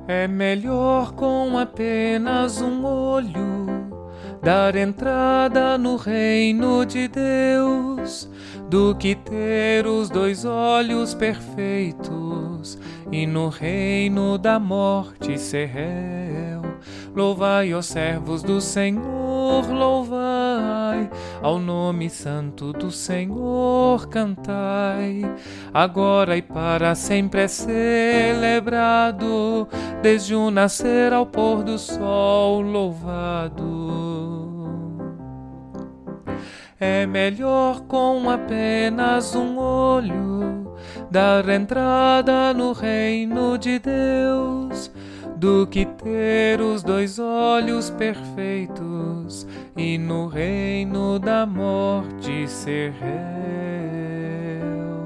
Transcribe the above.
É melhor com apenas um olho dar entrada no reino de Deus do que ter os dois olhos perfeitos e no reino da morte ser réu. Louvai, ó servos do Senhor, louvai, ao nome santo do Senhor cantai. Agora e para sempre é celebrado, desde o nascer ao pôr do sol louvado. É melhor com apenas um olho dar entrada no reino de Deus do que ter os dois olhos perfeitos e no reino da morte ser réu.